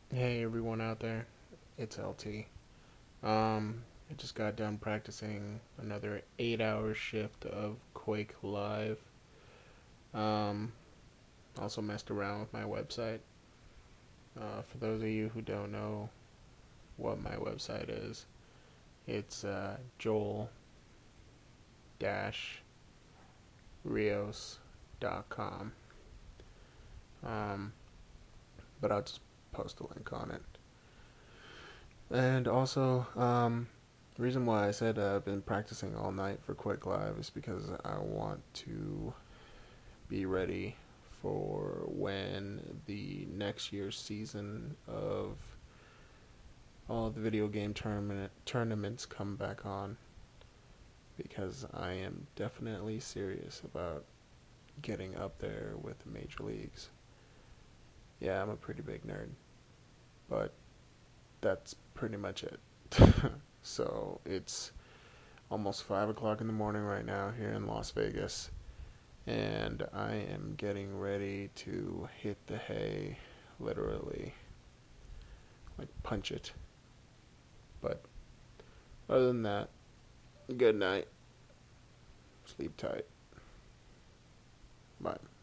Hey everyone out there, it's LT. I just got done practicing another 8 hour shift of Quake Live. Um, Also messed around with my website. For those of you who don't know what my website is, it's joel-rios.com. Um, but I'll just post a link on it. And also, the reason why I said I've been practicing all night for Quick Live is because I want to be ready for when the next year's season of all the video game tournaments come back on, because I am definitely serious about getting up there with the major leagues. Yeah, I'm a pretty big nerd, but that's pretty much it. So it's almost 5 o'clock in the morning right now here in Las Vegas, and I am getting ready to hit the hay, literally, like punch it. But other than that, good night, sleep tight, bye.